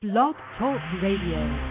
Blog Talk Radio.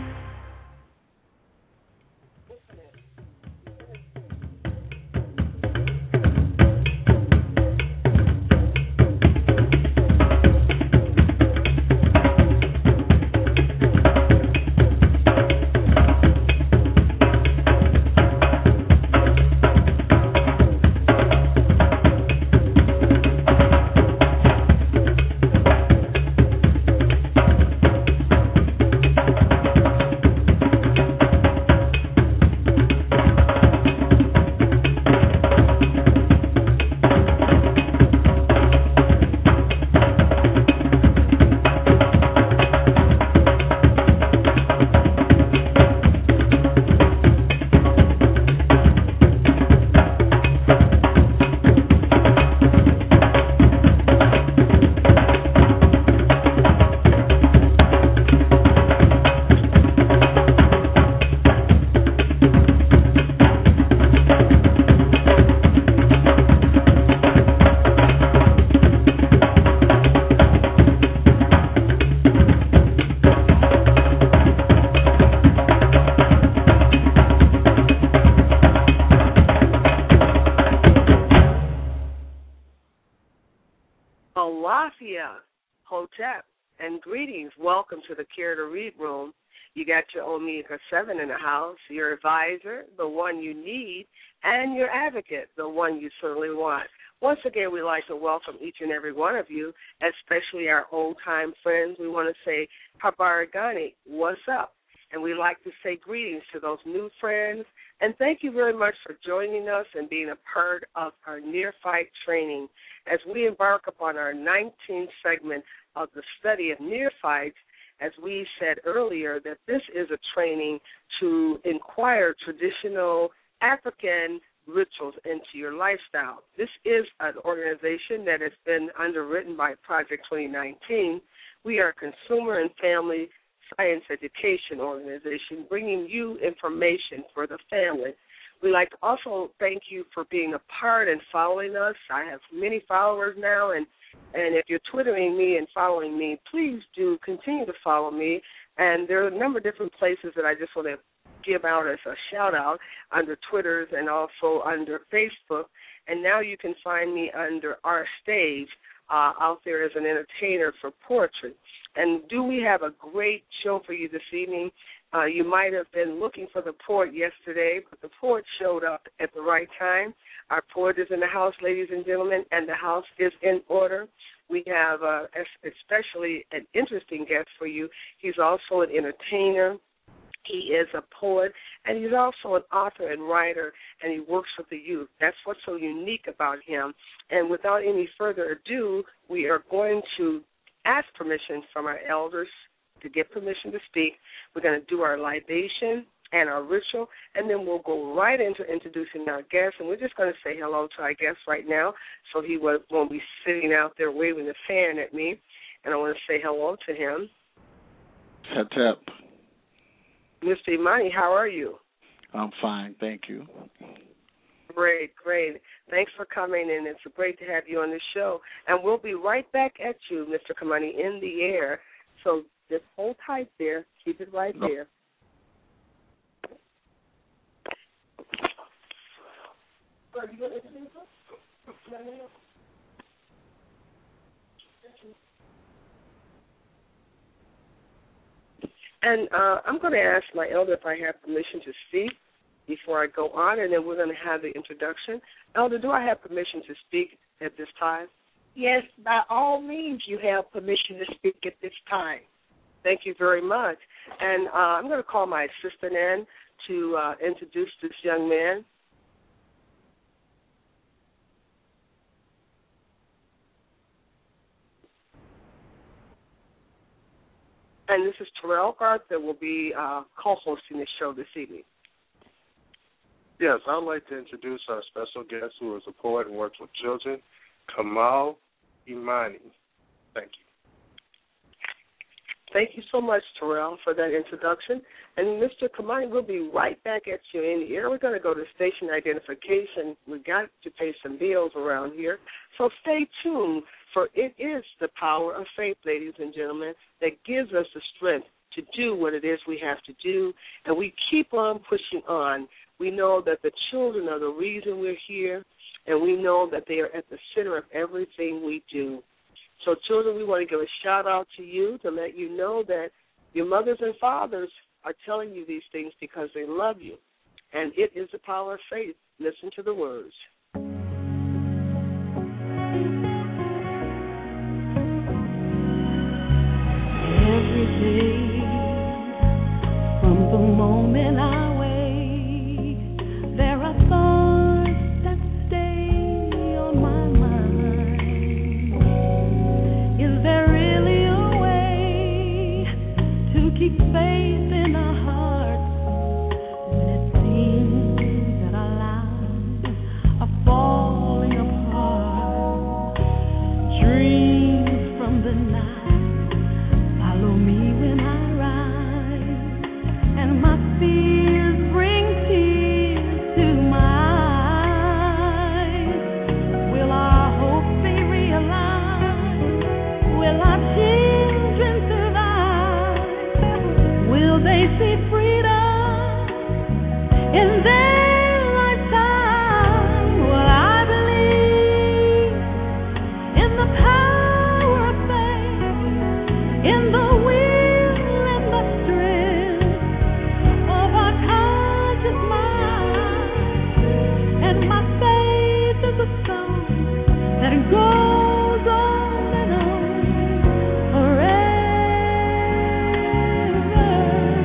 Hotep, and greetings. Welcome to the Care to Read room. You got your Omega-7 in the house, your advisor, the one you need, and your advocate, the one you certainly want. Once again, we'd like to welcome each and every one of you, especially our old-time friends. We want to say, Habarigani, what's up? And we like to say greetings to those new friends. And thank you very much for joining us and being a part of our near-fight training as we embark upon our 19th segment of the study of near-fights. As we said earlier, that this is a training to inquire traditional African rituals into your lifestyle. This is an organization that has been underwritten by Project 2019. We are a consumer and family science education organization bringing you information for the family. We'd like to also thank you for being a part and following us. I have many followers now, and if you're Twittering me and following me, please do continue to follow me. And there are a number of different places that I just want to give out as a shout-out under Twitters and also under Facebook. And now you can find me under Our Stage out there as an entertainer for poetry. And do we have a great show for you this evening? You might have been looking for the poet yesterday, but the poet showed up at the right time. Our poet is in the house, ladies and gentlemen, and the house is in order. We have especially an interesting guest for you. He's also an entertainer. He is a poet, and he's also an author and writer, and he works with the youth. That's what's so unique about him. And without any further ado, we are going to ask permission from our elders to get permission to speak. We're going to do our libation and our ritual, and then we'll go right into introducing our guest. And we're just going to say hello to our guest right now, so he won't be sitting out there waving a fan at me. And I want to say hello to him. Tap, tap. Mr. Imani, how are you? I'm fine, thank you. Great. Thanks for coming in. It's great to have you on the show. And we'll be right back at you, Mr. Kamani, in the air. So just hold tight there. Keep it right there. Are you going to introduce us? No. And I'm going to ask my elder if I have permission to speak before I go on, and then we're going to have the introduction. Elder, do I have permission to speak at this time? Yes, by all means, you have permission to speak at this time. Thank you very much. And I'm going to call my assistant in to introduce this young man. And this is Terrell Garth that will be co-hosting the show this evening. Yes, I would like to introduce our special guest who is a poet and works with children, Kamal Imani. Thank you. thank you so much, Terrell, for that introduction. And Mr. Kamani, we'll be right back at you in the air. We're going to go to station identification. We've got to pay some bills around here. So stay tuned, for it is the power of faith, ladies and gentlemen, that gives us the strength to do what it is we have to do, and we keep on pushing on. We know that the children are the reason we're here, and we know that they are at the center of everything we do. So, children, we want to give a shout-out to you to let you know that your mothers and fathers are telling you these things because they love you, and it is the power of faith. Listen to the words. Every day, from the moment I wake, there are thoughts that stay on my mind. Is there really a way to keep faith in our hearts when it seems that our lives are falling apart? Dreams from the night follow me when I rise, and my fears bring tears to my eyes. Will our hope be realized? Will our children survive? Will they see freedom in their lifetime? Well, I believe in the power of faith, in the will and the strength of our conscious mind. And my faith is a song that goes on and on forever.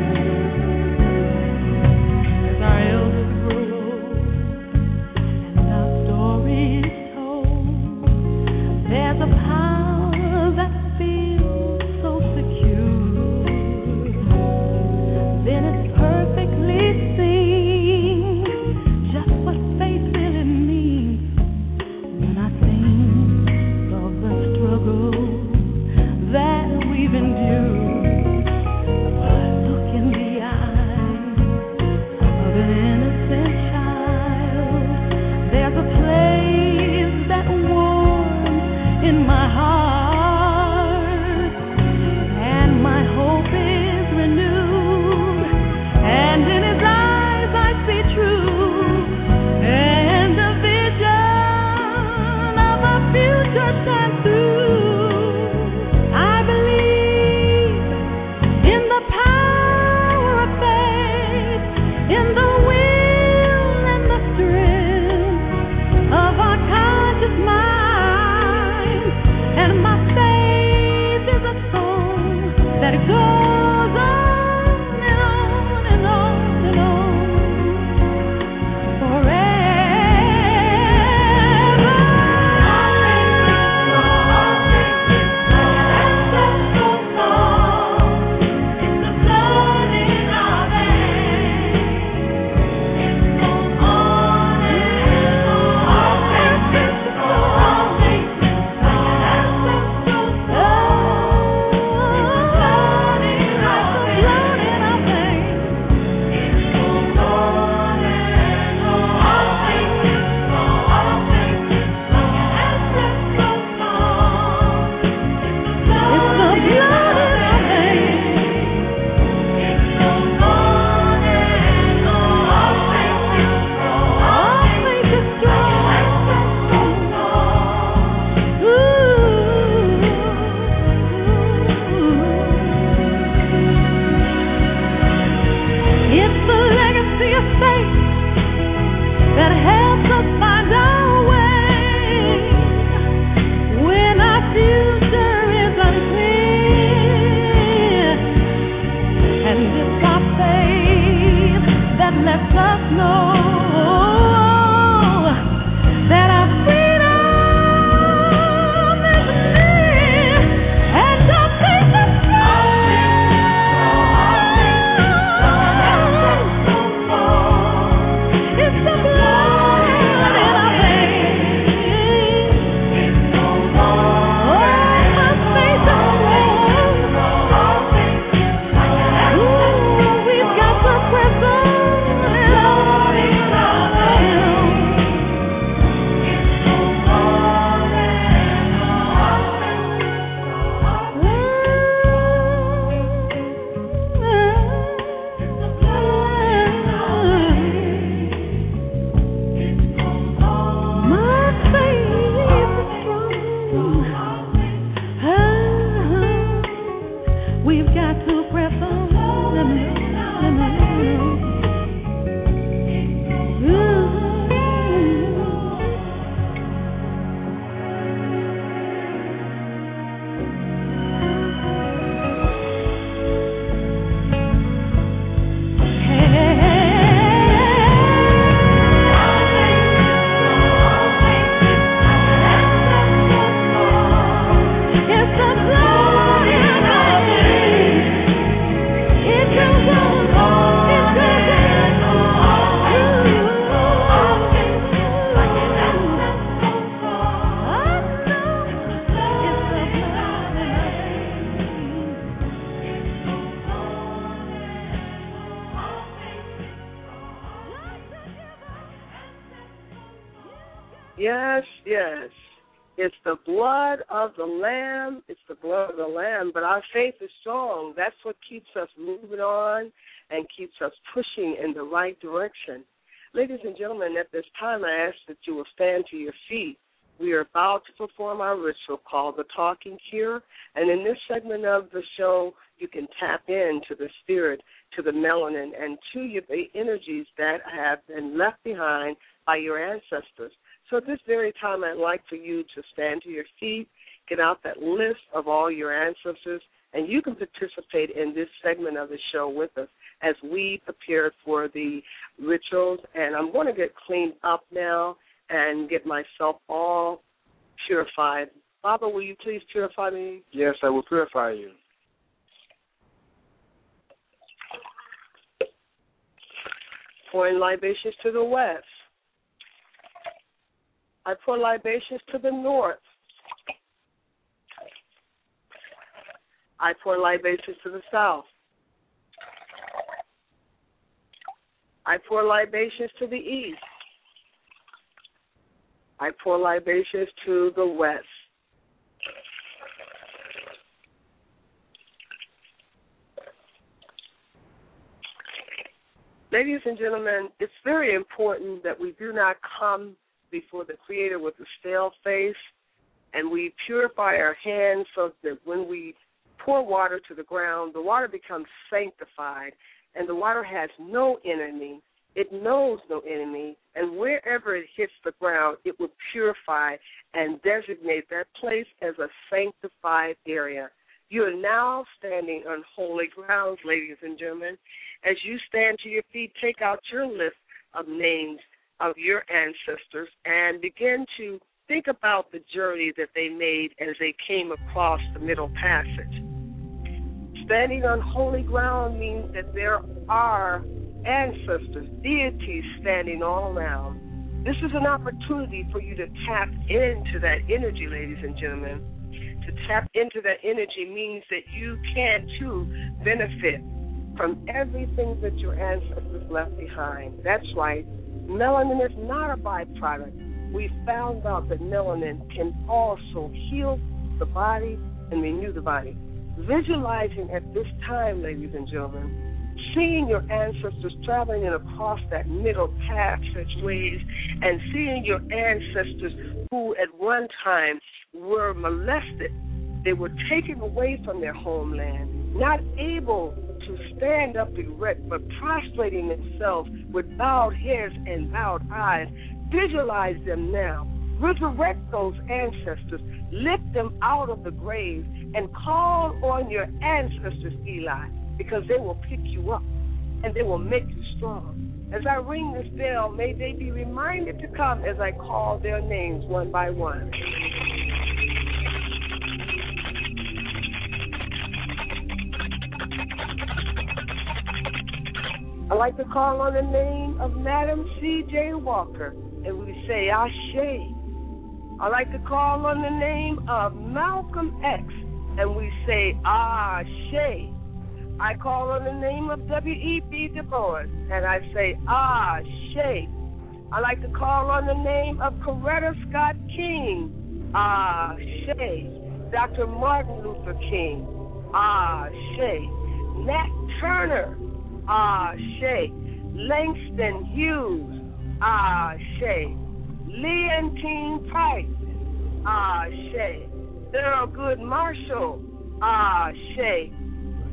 As our elders grow and our story is told, there's a power that feels so secure. Then it's perfectly seen just what faith really means when I think of the struggle that we've endured. Look in the eyes of an innocent child. There's a place that warms in my heart, and my hope is renewed, and in his eyes I see truth, and a vision of a future shines through. I believe We've got to press on. Yes, yes. It's the blood of the Lamb. It's the blood of the Lamb. But our faith is strong. That's what keeps us moving on and keeps us pushing in the right direction. Ladies and gentlemen, at this time, I ask that you will stand to your feet. We are about to perform our ritual called the Talking Cure. And in this segment of the show, you can tap into the spirit, to the melanin, and to the energies that have been left behind by your ancestors. So at this very time, I'd like for you to stand to your feet, get out that list of all your ancestors, and you can participate in this segment of the show with us as we prepare for the rituals. And I'm going to get cleaned up now and get myself all purified. Baba, will you please purify me? Yes, I will purify you. Pouring libations to the west. I pour libations to the north. I pour libations to the south. I pour libations to the east. I pour libations to the west. Ladies and gentlemen, it's very important that we do not come before the Creator with a stale face, and we purify our hands so that when we pour water to the ground, the water becomes sanctified, and the water has no enemy. It knows no enemy, and wherever it hits the ground, it will purify and designate that place as a sanctified area. You are now standing on holy grounds, ladies and gentlemen. As you stand to your feet, take out your list of names of your ancestors and begin to think about the journey that they made as they came across the Middle Passage. Standing on holy ground means that there are ancestors, deities standing all around. This is an opportunity for you to tap into that energy, ladies and gentlemen. To tap into that energy means that you can, too, benefit from everything that your ancestors left behind. That's right. Melanin is not a byproduct. We found out that melanin can also heal the body and renew the body. Visualizing at this time, ladies and gentlemen, seeing your ancestors traveling across that middle passageways and seeing your ancestors who at one time were molested. They were taken away from their homeland, not able to stand up erect, but prostrating themselves with bowed heads and bowed eyes. Visualize them now. Resurrect those ancestors. Lift them out of the grave and call on your ancestors, Eli, because they will pick you up and they will make you strong. As I ring this bell, may they be reminded to come as I call their names one by one. I like to call on the name of Madam C.J. Walker, and we say Ashe. I like to call on the name of Malcolm X, and we say Ashe. I call on the name of W.E.B. Du Bois, and I say Ashe. I like to call on the name of Coretta Scott King, Ashe. Dr. Martin Luther King, Ashe. Nat Turner, Ashe. Langston Hughes, Ashe. Leontine Price, Ashe. Thurgood Marshall, Ashe.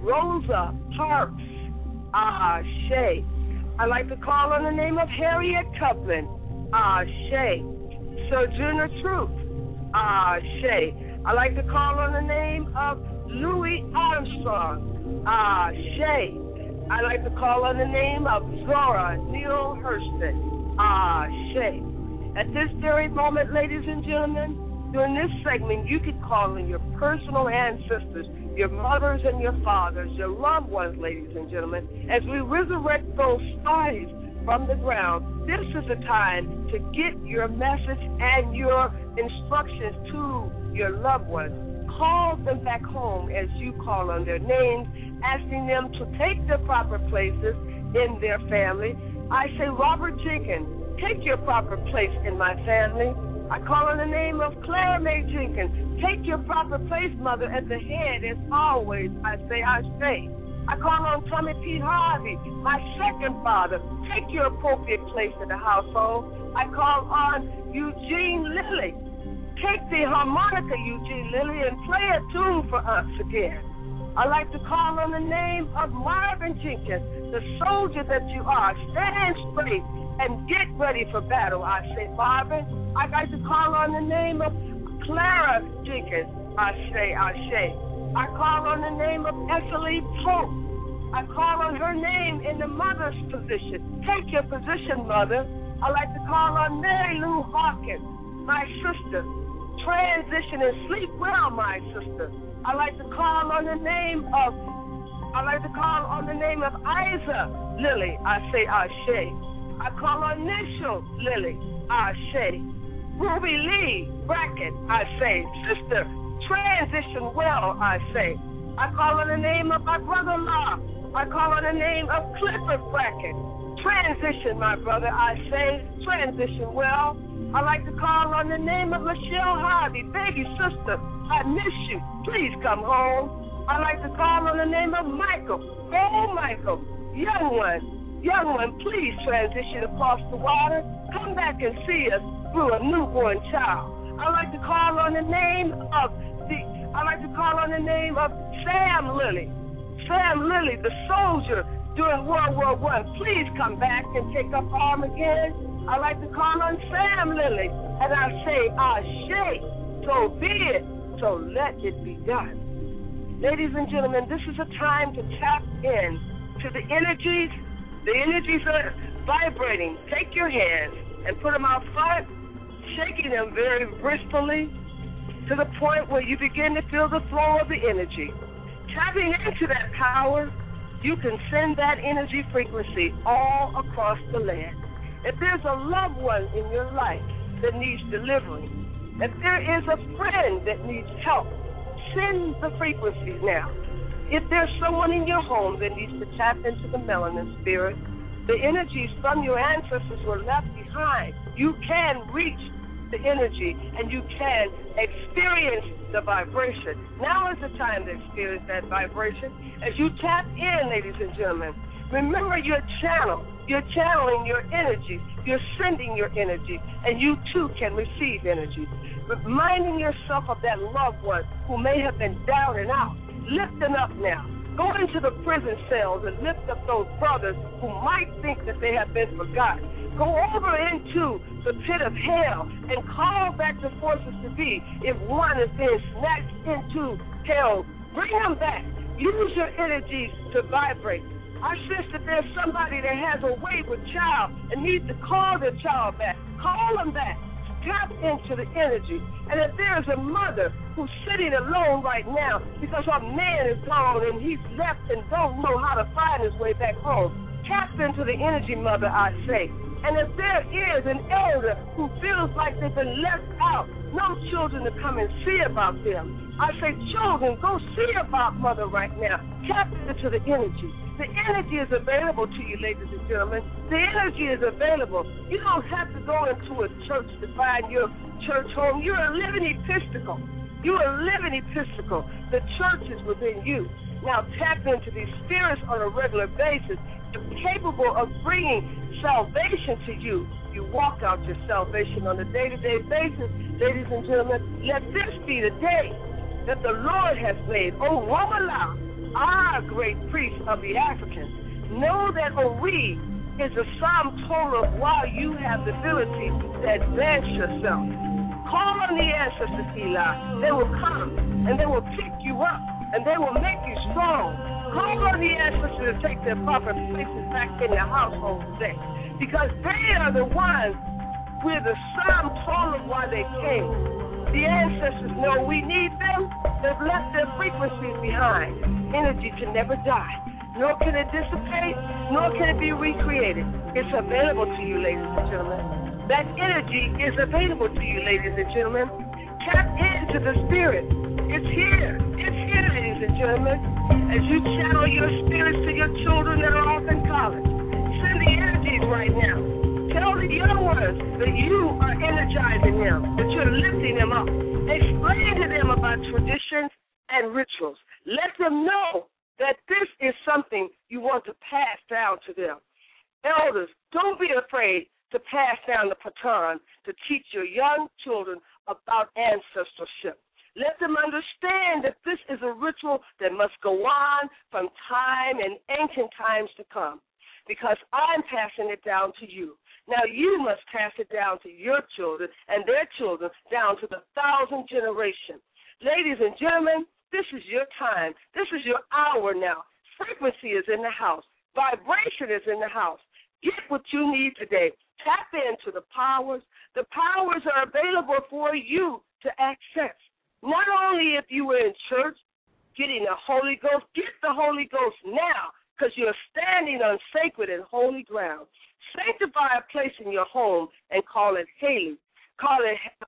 Rosa Parks, Ashe. I'd like to call on the name of Harriet Tubman, Ashe. Sojourner Truth, Ashe. I'd like to call on the name of Louis Armstrong, Ashe. I'd like to call on the name of Zora Neale Hurston, Ashe. At this very moment, ladies and gentlemen, during this segment, you can call in your personal ancestors, your mothers and your fathers, your loved ones, ladies and gentlemen, as we resurrect those bodies from the ground. This is the time to get your message and your instructions to your loved ones. Call them back home as you call on their names, asking them to take their proper places in their family. I say, Robert Jenkins, take your proper place in my family. I call on the name of Claire May Jenkins. Take your proper place, Mother, at the head as always. I say. I call on Tommy P. Harvey, my second father. Take your appropriate place in the household. I call on Eugene Lilly. Take the harmonica, Eugene Lilly, and play a tune for us again. I like to call on the name of Marvin Jenkins, the soldier that you are. Stand straight and get ready for battle. I say, Marvin. I'd like to call on the name of Clara Jenkins. I say. I call on the name of Esselie Pope. I call on her name in the mother's position. Take your position, Mother. I'd like to call on Mary Lou Hawkins, my sister. Transition and sleep well, my sister. I'd like to call on the name of Isa Lilly. I say Ashe. I call on Nishal Lilly. Ashe. Ruby Lee Brackett. I say. Sister, transition well. I say. I call on the name of my brother-in-law. I call on the name of Clifford Brackett. Transition, my brother. I say. Transition well. I like to call on the name of Michelle Harvey. Baby sister, I miss you. Please come home. I like to call on the name of Michael. Oh, Michael, young one, please transition across the water. Come back and see us through a newborn child. I like to call on the name of Sam Lilly. Sam Lilly, the soldier during World War I. Please come back and take up arms again. I like to call on Sam Lilly, and I say, Ashe, so be it, so let it be done. Ladies and gentlemen, this is a time to tap in to the energies. The energies are vibrating. Take your hands and put them out front, shaking them very briskly to the point where you begin to feel the flow of the energy. Tapping into that power, you can send that energy frequency all across the land. If there's a loved one in your life that needs delivering, if there is a friend that needs help, send the frequencies now. If there's someone in your home that needs to tap into the melanin spirit, the energies from your ancestors were left behind. You can reach the energy and you can experience the vibration. Now is the time to experience that vibration. As you tap in, ladies and gentlemen, remember your channel. You're channeling your energy. You're sending your energy, and you too can receive energy. Reminding yourself of that loved one who may have been down and out. Lift them up now. Go into the prison cells and lift up those brothers who might think that they have been forgotten. Go over into the pit of hell and call back the forces to be. If one is being snatched into hell, bring them back. Use your energies to vibrate. I sense that there's somebody that has a wayward child and needs to call their child back. Call them back. Tap into the energy. And if there's a mother who's sitting alone right now because her man is gone and he's left and don't know how to find his way back home, tap into the energy, mother, I say. And if there is an elder who feels like they've been left out, no children to come and see about them, I say, children, go see about mother right now. Tap into the energy. The energy is available to you, ladies and gentlemen. The energy is available. You don't have to go into a church to find your church home. You're a living episcopal. You're a living episcopal. The church is within you. Now tap into these spirits on a regular basis. You're capable of bringing salvation to you. You walk out your salvation on a day-to-day basis. Ladies and gentlemen, let this be the day that the Lord has made. Oh, Wamala, great priest of the Africans. Know that Ori is the sum total of why you have the ability to advance yourself. Call on the ancestors, Eli. They will come, and they will pick you up, and they will make you strong. Call on the ancestors to take their proper places back in your household today, because they are the ones with the sum total of why they came. The ancestors know we need them. They've left their frequencies behind. Energy can never die, nor can it dissipate, nor can it be recreated. It's available to you, ladies and gentlemen. That energy is available to you, ladies and gentlemen. Tap into the spirit. It's here. It's here, ladies and gentlemen. As you channel your spirits to your children that are off in college, send the energies right now. Tell the young ones that you are energizing them, that you're lifting them up. Explain to them about traditions and rituals. Let them know that this is something you want to pass down to them. Elders, don't be afraid to pass down the baton to teach your young children about ancestorship. Let them understand that this is a ritual that must go on from time and ancient times to come, because I'm passing it down to you. Now you must pass it down to your children and their children down to the 1,000th generation. Ladies and gentlemen, this is your time. This is your hour now. Frequency is in the house. Vibration is in the house. Get what you need today. Tap into the powers. The powers are available for you to access. Not only if you were in church getting the Holy Ghost, get the Holy Ghost now, because you're standing on sacred and holy ground. Sanctify a place in your home and call it holy. Call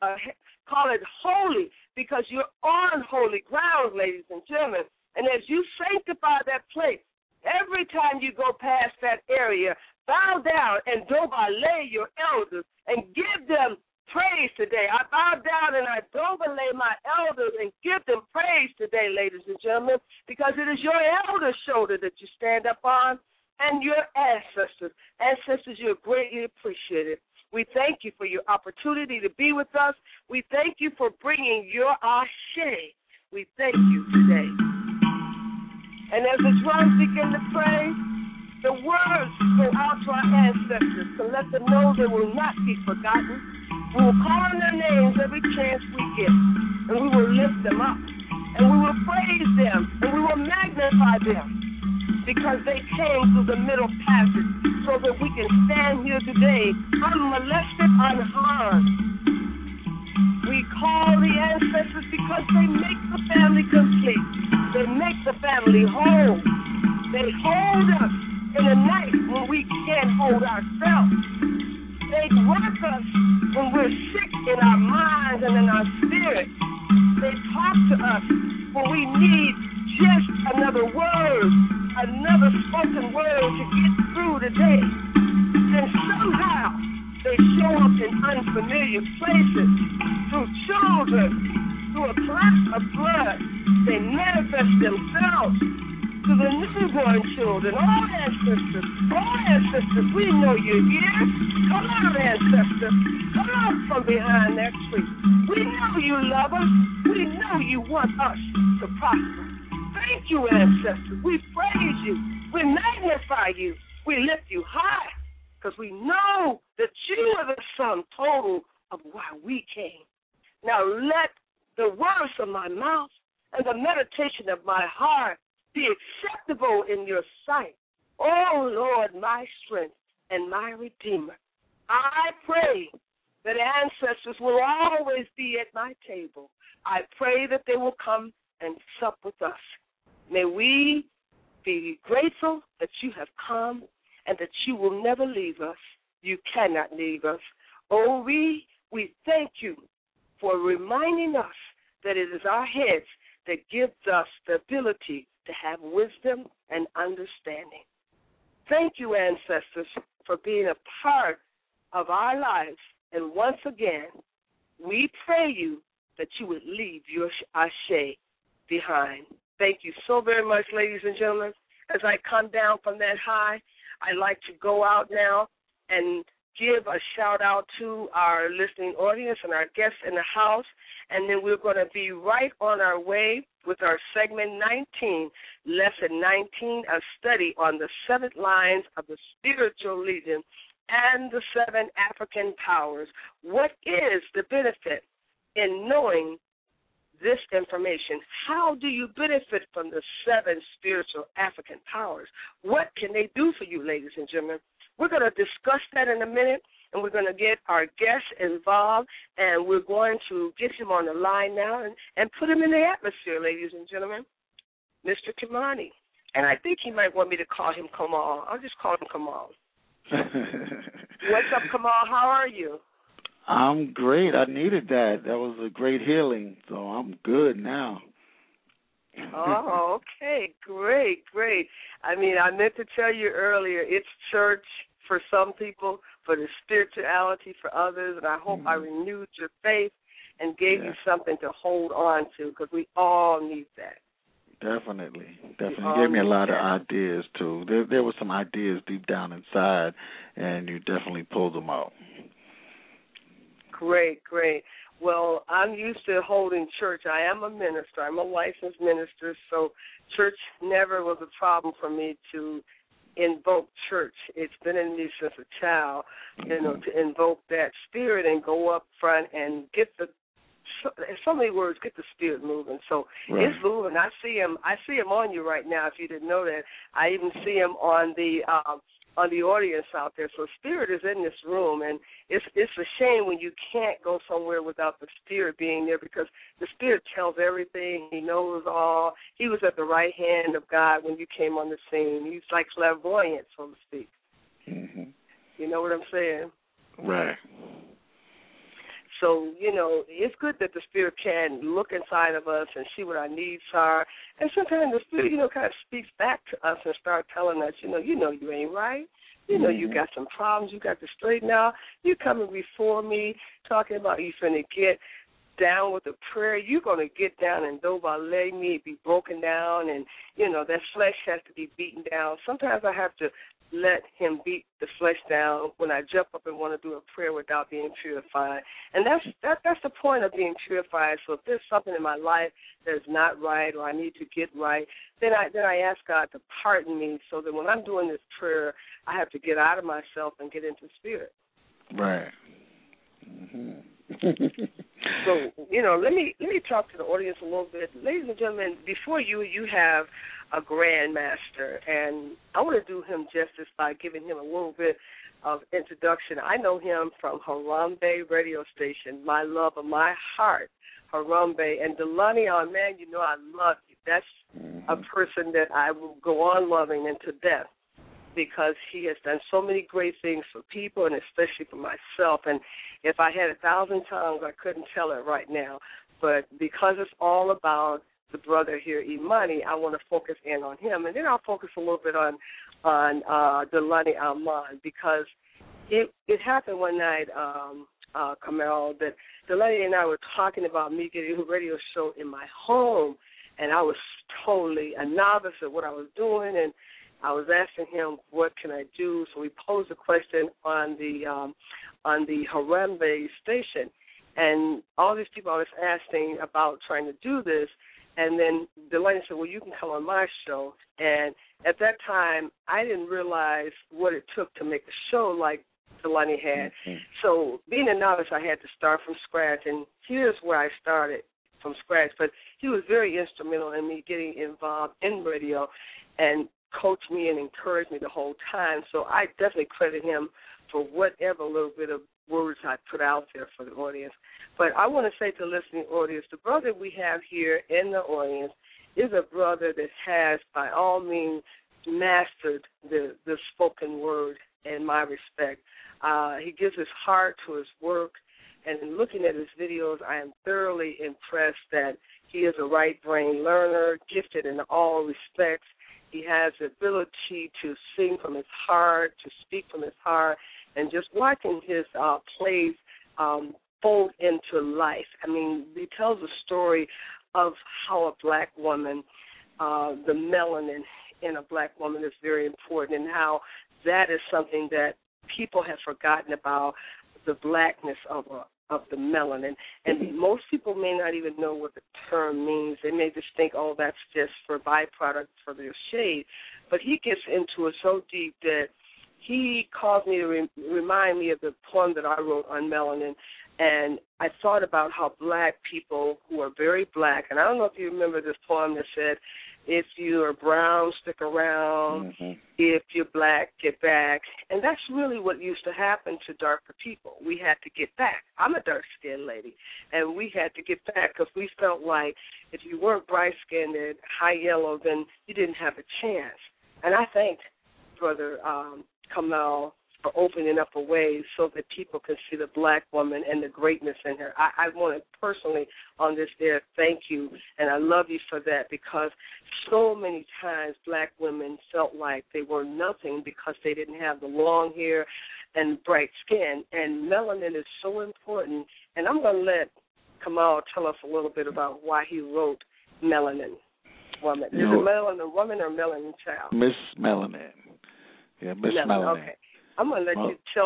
it holy, because you're on holy ground, ladies and gentlemen. And as you sanctify that place, every time you go past that area, bow down and dobalay your elders and give them praise today. I bow down and I dobalay my elders and give them praise today, ladies and gentlemen, because it is your elder's shoulder that you stand up on, and your ancestors. Ancestors, you're greatly appreciated. We thank you for your opportunity to be with us. We thank you for bringing your ashe. We thank you today. And as the drums begin to play, the words go out to our ancestors to let them know they will not be forgotten. We will call on their names every chance we get, and we will lift them up, and we will praise them, and we will magnify them, because they came through the middle passage so that we can stand here today unmolested, unharmed. We call the ancestors because they make the family complete. They make the family whole. They hold us in the night when we can't hold ourselves. They work us when we're sick in our minds and in our spirit. They talk to us when we need just another word, another spoken word to get through the day. And somehow they show up in unfamiliar places, through children, through a class of blood. They manifest themselves to the newborn children. All ancestors, we know you're here. Come out, ancestors. Come out from behind that tree. We know you love us. We know you want us to prosper. Thank you, ancestors. We praise you. We magnify you. We lift you high, because we know that you are the sum total of why we came. Now let the words of my mouth and the meditation of my heart be acceptable in your sight. Oh, Lord, my strength and my Redeemer. I pray that ancestors will always be at my table. I pray that they will come and sup with us. May we be grateful that you have come and that you will never leave us. You cannot leave us. Oh, we thank you for reminding us that it is our heads that gives us the ability to have wisdom and understanding. Thank you, ancestors, for being a part of our lives. And once again, we pray you that you would leave your ashe behind. Thank you so very much, ladies and gentlemen. As I come down from that high, I like to go out now and give a shout-out to our listening audience and our guests in the house, and then we're going to be right on our way with our segment 19, Lesson 19, a study on the 7 lines of the spiritual legion and the 7 African powers. What is the benefit in knowing this information? How do you benefit from the 7 spiritual African powers? What can they do for you, ladies and gentlemen? We're going to discuss that in a minute, and we're going to get our guest involved, and we're going to get him on the line now and put him in the atmosphere, ladies and gentlemen. Mr. Kimani. And I think he might want me to call him Kamal. I'll just call him Kamal. What's up, Kamal? How are you? I'm great. I needed that. That was a great healing, so I'm good now. Oh, okay. Great. I mean, I meant to tell you earlier, it's church for some people, for the spirituality for others, and I hope I renewed your faith and gave you something to hold on to, because we all need that. Definitely. You gave me a lot of ideas, too. There were some ideas deep down inside, and you definitely pulled them out. Great. Well, I'm used to holding church. I am a minister. I'm a licensed minister, so church never was a problem for me to invoke church. It's been in me since a child, to invoke that spirit and go up front and get the, in so many words, get the spirit moving. So It's moving. I see him on you right now, if you didn't know that. I even see him on the audience out there. So spirit is in this room, and it's a shame when you can't go somewhere without the spirit being there, because the spirit tells everything. He knows all. He was at the right hand of God when you came on the scene. He's like clairvoyant, so to speak. Mm-hmm. You know what I'm saying? Right. So, it's good that the spirit can look inside of us and see what our needs are. And sometimes the spirit, kind of speaks back to us and start telling us, you ain't right. You got some problems you got to straighten out. You coming before me talking about you finna get down with the prayer. You're going to get down and let me be broken down, and, that flesh has to be beaten down. Sometimes I have to let him beat the flesh down when I jump up and want to do a prayer without being purified. And that's the point of being purified. So if there's something in my life that's not right or I need to get right, then I ask God to pardon me, so that when I'm doing this prayer, I have to get out of myself and get into spirit. Right. Mm-hmm. So, let me talk to the audience a little bit. Ladies and gentlemen, before you have a grandmaster, and I want to do him justice by giving him a little bit of introduction. I know him from Harambe radio station, my love of my heart, Harambe. And Delani, man, I love you. That's a person that I will go on loving into death, because he has done so many great things for people, and especially for myself. And if I had 1,000 tongues, I couldn't tell it right now. But because it's all about the brother here, Imani, I want to focus in on him. And then I'll focus a little bit on Delani Alman, because it happened one night, Kamal, that Delani and I were talking about me getting a radio show in my home, and I was totally a novice at what I was doing, and I was asking him, what can I do? So we posed a question on the Harambe station, and all these people I was asking about trying to do this, and then Delaney said, well, you can come on my show. And at that time, I didn't realize what it took to make a show like Delaney had. Mm-hmm. So being a novice, I had to start from scratch, and here's where I started from scratch. But he was very instrumental in me getting involved in radio and coached me and encouraged me the whole time. So I definitely credit him for whatever little bit of words I put out there for the audience. But I want to say to the listening audience, the brother we have here in the audience is a brother that has, by all means, mastered the spoken word in my respect. He gives his heart to his work, and in looking at his videos, I am thoroughly impressed that he is a right brain learner, gifted in all respects. He has the ability to sing from his heart, to speak from his heart, and just watching his plays fold into life. I mean, he tells a story of how a black woman, the melanin in a black woman is very important, and how that is something that people have forgotten about the blackness of the melanin. And most people may not even know what the term means. They may just think, oh, that's just for byproduct for their shade. But he gets into it so deep that he caused me to remind me of the poem that I wrote on melanin. And I thought about how black people who are very black, and I don't know if you remember this poem that said, if you are brown, stick around. If you're black, get back. And that's really what used to happen to darker people. We had to get back. I'm a dark-skinned lady, and we had to get back because we felt like if you weren't bright-skinned and high yellow, then you didn't have a chance. And I thank Brother Kamal for opening up a way so that people can see the black woman and the greatness in her. I want to personally on this there thank you, and I love you for that, because so many times black women felt like they were nothing because they didn't have the long hair and bright skin, and melanin is so important. And I'm going to let Kamal tell us a little bit about why he wrote Melanin Woman. Is it Melanin Woman or Melanin Child? Miss Melanin. Yeah, Miss Melanin. Okay. I'm going to let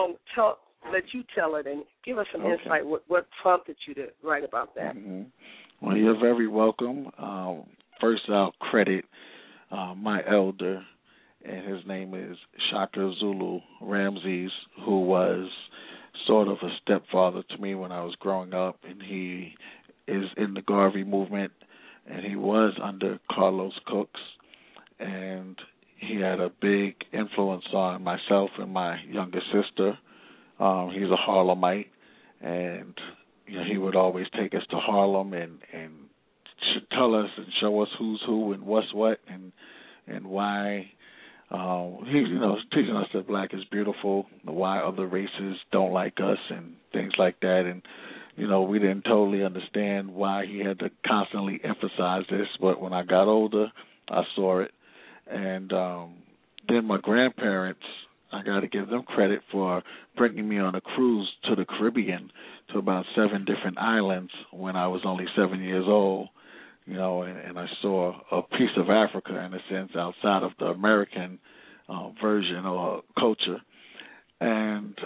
you tell it and give us some insight. What prompted you to write about that? Well, you're very welcome. First, I'll credit my elder, and his name is Shaka Zulu Ramses, who was sort of a stepfather to me when I was growing up, and he is in the Garvey movement, and he was under Carlos Cooks, and he had a big influence on myself and my younger sister. He's a Harlemite, and he would always take us to Harlem and tell us and show us who's who and what's what and why. He's teaching us that black is beautiful, why other races don't like us and things like that. And we didn't totally understand why he had to constantly emphasize this, but when I got older, I saw it. And then my grandparents, I got to give them credit for bringing me on a cruise to the Caribbean, to about 7 different islands when I was only 7 years old, and I saw a piece of Africa, in a sense, outside of the American version or culture. And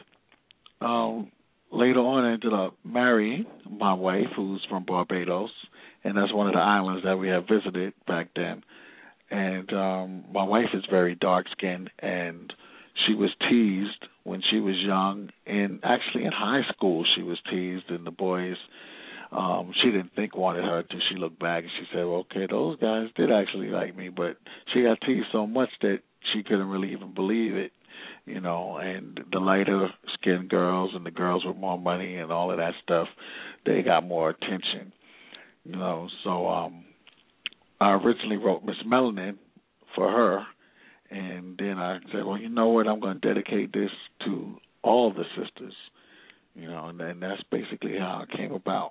later on, I ended up marrying my wife, who's from Barbados, and that's one of the islands that we had visited back then. And my wife is very dark-skinned, and she was teased when she was young. And actually in high school she was teased, and the boys, she didn't think wanted her until she looked back, and she said, well, okay, those guys did actually like me. But she got teased so much that she couldn't really even believe it, and the lighter-skinned girls and the girls with more money and all of that stuff, they got more attention, so I originally wrote Miss Melanin for her, and then I said, well, you know what, I'm going to dedicate this to all the sisters, and that's basically how it came about.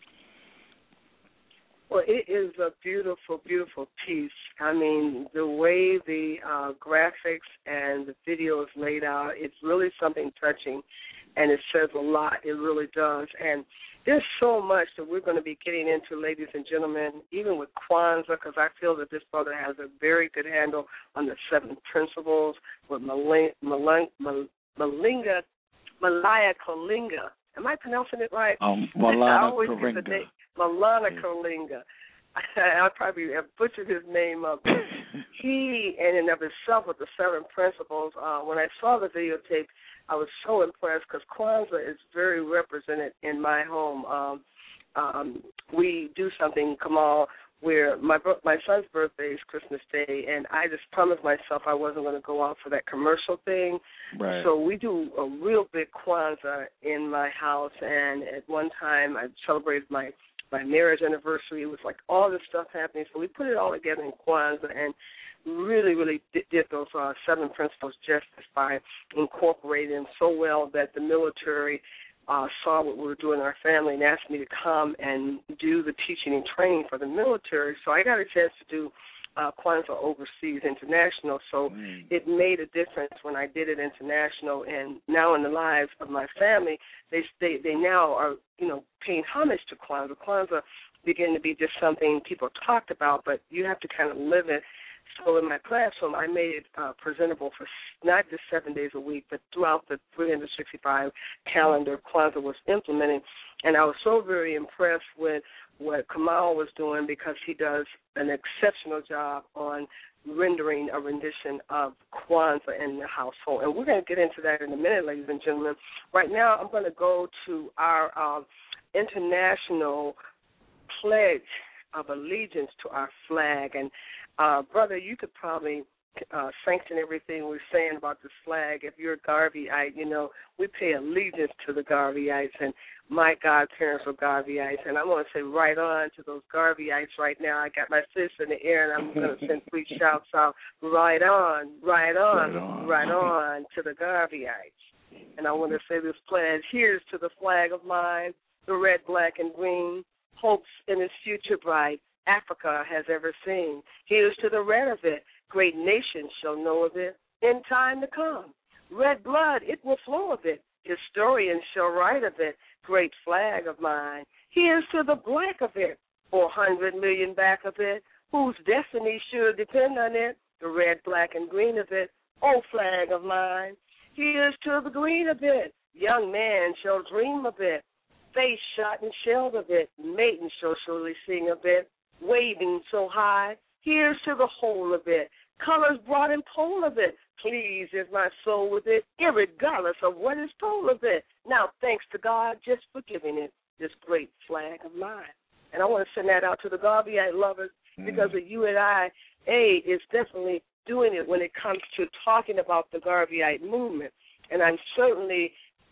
Well, it is a beautiful, beautiful piece. I mean, the way the graphics and the video is laid out, it's really something touching, and it says a lot. It really does. And there's so much that we're going to be getting into, ladies and gentlemen, even with Kwanzaa, because I feel that this brother has a very good handle on the 7 principles with Malaya Kalinga. Am I pronouncing it right? Malana Kalinga. Malana Kalinga. I probably have butchered his name up. He, in and of himself, with the 7 principles, when I saw the videotape, I was so impressed because Kwanzaa is very represented in my home. We do something, Kamal, where my son's birthday is Christmas Day, and I just promised myself I wasn't going to go out for that commercial thing. Right. So we do a real big Kwanzaa in my house, and at one time I celebrated my marriage anniversary. It was like all this stuff happening, so we put it all together in Kwanzaa and really, really did those 7 principles justice by incorporating them so well that the military saw what we were doing in our family and asked me to come and do the teaching and training for the military. So I got a chance to do Kwanzaa overseas, international. So it made a difference when I did it international. And now in the lives of my family, they now are, paying homage to Kwanzaa. Kwanzaa began to be just something people talked about, but you have to kind of live it. So in my classroom, I made it presentable for not just 7 days a week, but throughout the 365 calendar Kwanzaa was implemented. And I was so very impressed with what Kamal was doing because he does an exceptional job on rendering a rendition of Kwanzaa in the household. And we're going to get into that in a minute, ladies and gentlemen. Right now, I'm going to go to our international pledge of allegiance to our flag. And, brother, you could probably sanction everything we're saying about this flag. If you're a Garveyite, you know, we pay allegiance to the Garveyites, and my godparents were Garveyites. And I'm going to say right on to those Garveyites right now. I got my fist in the air, and I'm going to send 3 shouts out, right on, right on, right on, right on to the Garveyites. And I want to say this pledge, here's to the flag of mine, the red, black, and green, hopes in its future bright, Africa has ever seen. Here's to the red of it, great nations shall know of it in time to come. Red blood, it will flow of it, historians shall write of it, great flag of mine. Here's to the black of it, 400 million back of it, whose destiny should depend on it, the red, black, and green of it, oh flag of mine. Here's to the green of it, young man shall dream of it, face shot and shelled of it, maiden shall surely sing of it, waving so high. Here's to the whole of it, colors brought in pole of it, pleased is my soul with it, irregardless of what is told of it. Now, thanks to God just for giving it this great flag of mine. And I want to send that out to the Garveyite lovers because the UNIA is definitely doing it when it comes to talking about the Garveyite movement. And I'm certainly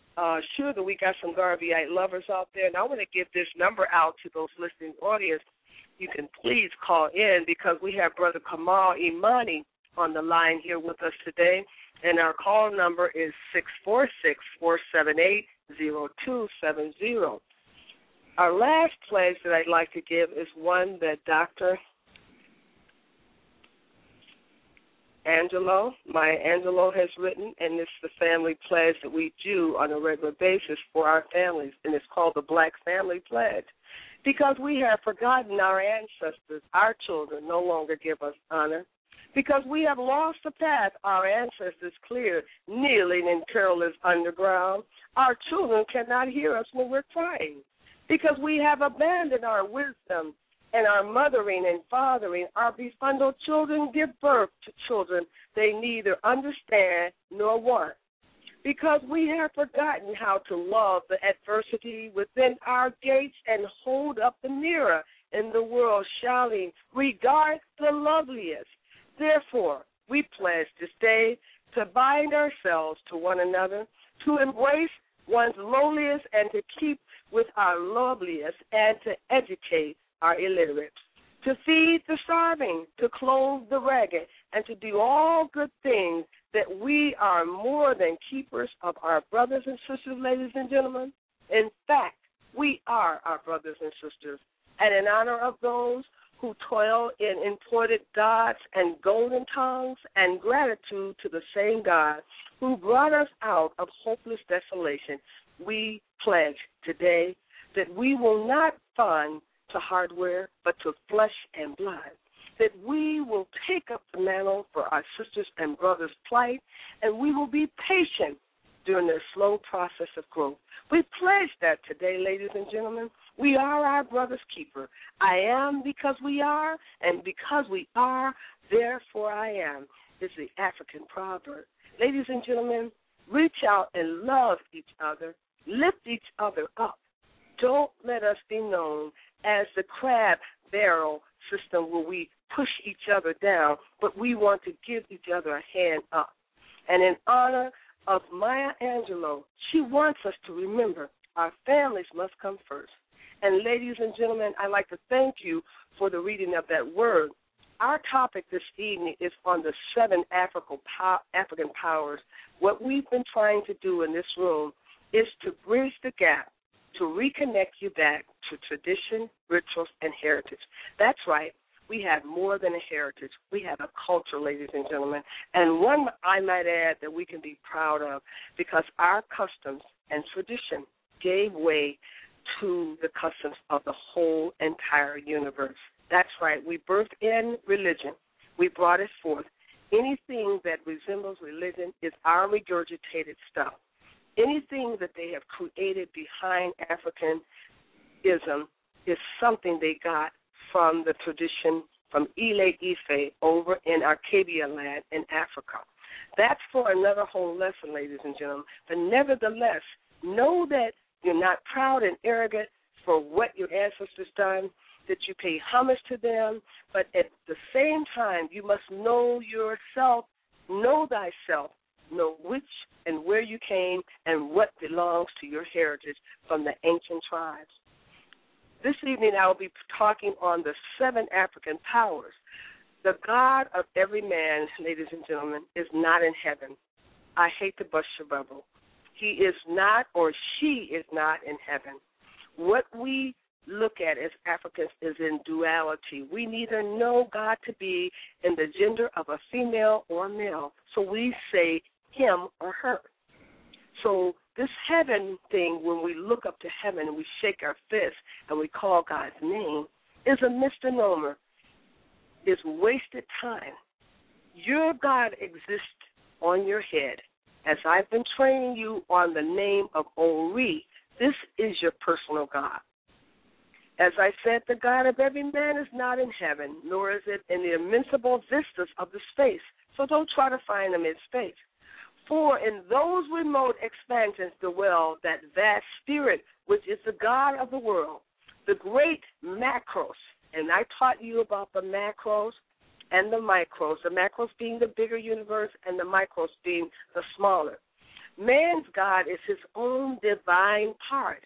sure that we got some Garveyite lovers out there. And I want to give this number out to those listening audience. You can please call in because we have Brother Kamal Imani on the line here with us today. And our call number is 646-478-0270. Our last pledge that I'd like to give is one that Dr. Maya Angelou has written, and it's the family pledge that we do on a regular basis for our families, and it's called the Black Family Pledge. Because we have forgotten our ancestors, our children no longer give us honor. Because we have lost the path our ancestors cleared, kneeling in perilous underground, our children cannot hear us when we're crying. Because we have abandoned our wisdom and our mothering and fathering, our befundled children give birth to children they neither understand nor want. Because we have forgotten how to love the adversity within our gates and hold up the mirror in the world, shouting, regard the loveliest. Therefore, we pledge this day to bind ourselves to one another, to embrace one's lowliest and to keep with our loveliest and to educate our illiterates, to feed the starving, to clothe the ragged, and to do all good things, that we are more than keepers of our brothers and sisters, ladies and gentlemen. In fact, we are our brothers and sisters. And in honor of those who toil in imported gods and golden tongues, and gratitude to the same God who brought us out of hopeless desolation, we pledge today that we will not fund to hardware, but to flesh and blood, that we will take up the mantle for our sisters and brothers' plight, and we will be patient during their slow process of growth. We pledge that today, ladies and gentlemen. We are our brother's keeper. I am because we are, and because we are, therefore I am, is the African proverb. Ladies and gentlemen, reach out and love each other. Lift each other up. Don't let us be known as the crab barrel system where we push each other down, but we want to give each other a hand up. And in honor of Maya Angelou, she wants us to remember our families must come first. And ladies and gentlemen, I'd like to thank you for the reading of that word. Our topic this evening is on the 7 African powers. What we've been trying to do in this room is to bridge the gap, to reconnect you back to tradition, rituals, and heritage. That's right. We have more than a heritage. We have a culture, ladies and gentlemen, and one, I might add, that we can be proud of because our customs and tradition gave way to the customs of the whole entire universe. That's right. We birthed in religion. We brought it forth. Anything that resembles religion is our regurgitated stuff. Anything that they have created behind Africanism is something they got from the tradition from Ile Ife over in Arcadia land in Africa. That's for another whole lesson, ladies and gentlemen. But nevertheless, know that you're not proud and arrogant for what your ancestors done, that you pay homage to them, but at the same time, you must know yourself, know thyself, know which and where you came and what belongs to your heritage from the ancient tribes. This evening, I will be talking on the 7 African powers. The God of every man, ladies and gentlemen, is not in heaven. I hate to bust your bubble. He is not, or she is not in heaven. What we look at as Africans is in duality. We neither know God to be in the gender of a female or a male, so we say him or her. So this heaven thing, when we look up to heaven and we shake our fist and we call God's name, is a misnomer. It's wasted time. Your God exists on your head. As I've been training you on the name of Ori, this is your personal God. As I said, the God of every man is not in heaven, nor is it in the immensible vistas of the space. So don't try to find him in space. For in those remote expansions dwell that vast spirit, which is the God of the world, the great macros. And I taught you about the macros and the micros, the macros being the bigger universe and the micros being the smaller. Man's God is his own divine part.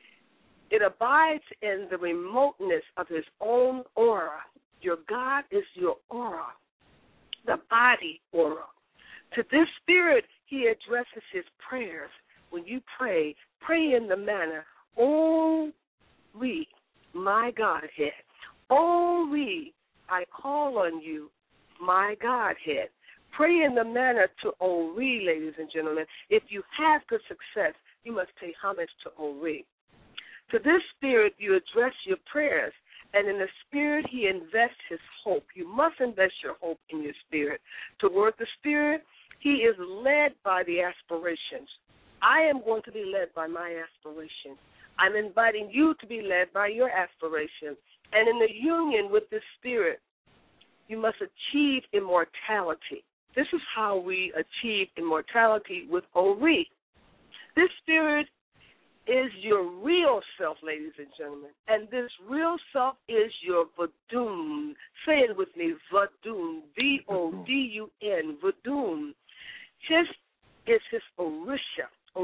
It abides in the remoteness of his own aura. Your God is your aura, the body aura. To this spirit, he addresses his prayers. When you pray, pray in the manner, "Oh, we, my Godhead. Oh, we, I call on you, my Godhead." Pray in the manner to Ori, ladies and gentlemen. If you have good success, you must pay homage to Ori. To this spirit, you address your prayers, and in the spirit, he invests his hope. You must invest your hope in your spirit. Toward the spirit, he is led by the aspirations. I am going to be led by my aspirations. I'm inviting you to be led by your aspirations. And in the union with this spirit, you must achieve immortality. This is how we achieve immortality with Ori. This spirit is your real self, ladies and gentlemen. And this real self is your Vodun. Say it with me, Vodun, V-O-D-U-N, Vodun. His is his Orisha,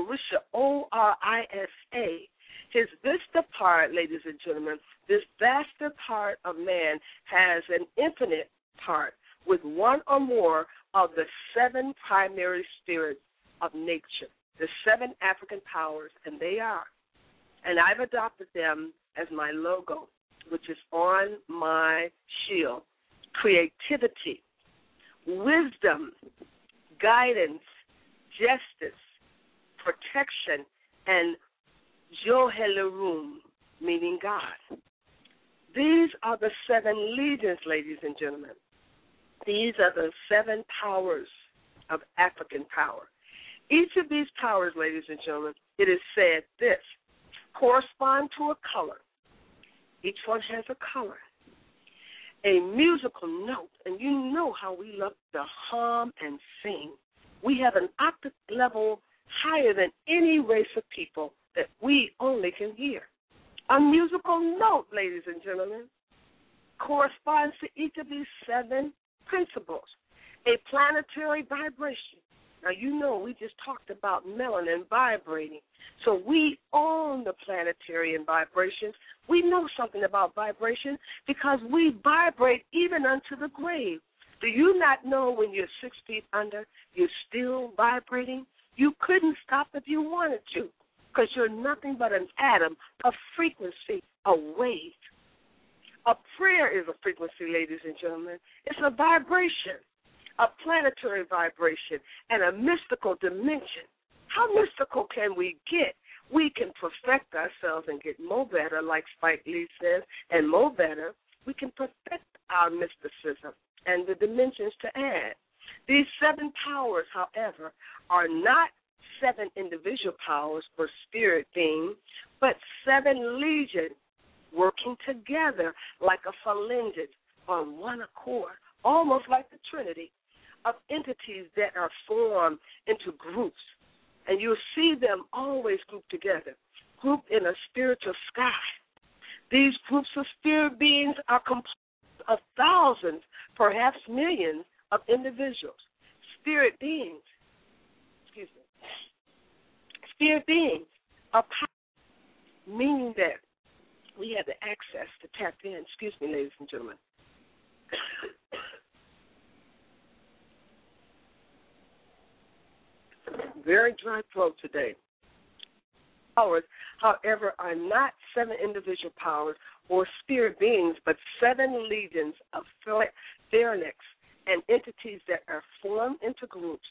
O-R-I-S-A. His vista part, ladies and gentlemen, this vaster part of man has an infinite part with one or more of the 7 primary spirits of nature, the 7 African powers, and they are. And I've adopted them as my logo, which is on my shield. Creativity, wisdom, guidance, justice, protection, and Johelerum, meaning God. These are the 7 legions, ladies and gentlemen. These are the 7 powers of African power. Each of these powers, ladies and gentlemen, it is said this, correspond to a color. Each one has a color, a musical note, and you know how we love to hum and sing. We have an octave level higher than any race of people that we only can hear. A musical note, ladies and gentlemen, corresponds to each of these 7 principles. A planetary vibration. Now, you know we just talked about melanin vibrating. So we own the planetary and vibrations. We know something about vibration because we vibrate even unto the grave. Do you not know when you're 6 feet under, you're still vibrating? You couldn't stop if you wanted to because you're nothing but an atom, a frequency, a wave. A prayer is a frequency, ladies and gentlemen. It's a vibration, a planetary vibration, and a mystical dimension. How mystical can we get? We can perfect ourselves and get more better, like Spike Lee says, and more better. We can perfect our mysticism. and the dimensions to add. These 7 powers, however, are not 7 individual powers or spirit beings, but 7 legions working together like a phalange on one accord, almost like the Trinity, of entities that are formed into groups. And you'll see them always grouped together, grouped in a spiritual sky. These groups of spirit beings are composed of thousands, perhaps millions, of individuals. Spirit beings are powerful, meaning that we have the access to tap in. Excuse me, ladies and gentlemen. Very dry throat today. Powers, however, are not 7 individual powers or spirit beings, but 7 legions of phalanx and entities that are formed into groups.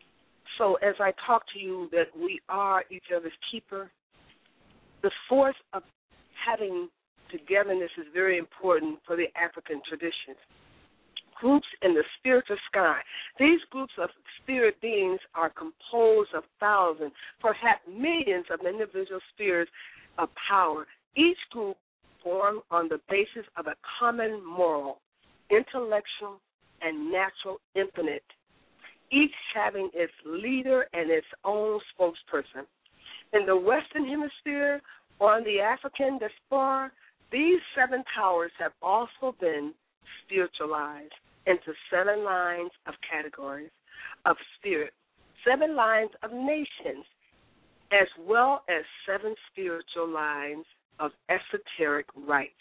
So as I talk to you that we are each other's keeper, the force of having togetherness is very important for the African traditions. Groups in the spiritual sky. These groups of spirit beings are composed of thousands, perhaps millions of individual spirits of power. Each group formed on the basis of a common moral, intellectual, and natural infinite, each having its leader and its own spokesperson. In the Western Hemisphere, or in the African diaspora, these 7 powers have also been spiritualized into 7 lines of categories of spirit, 7 lines of nations, as well as 7 spiritual lines of esoteric rites.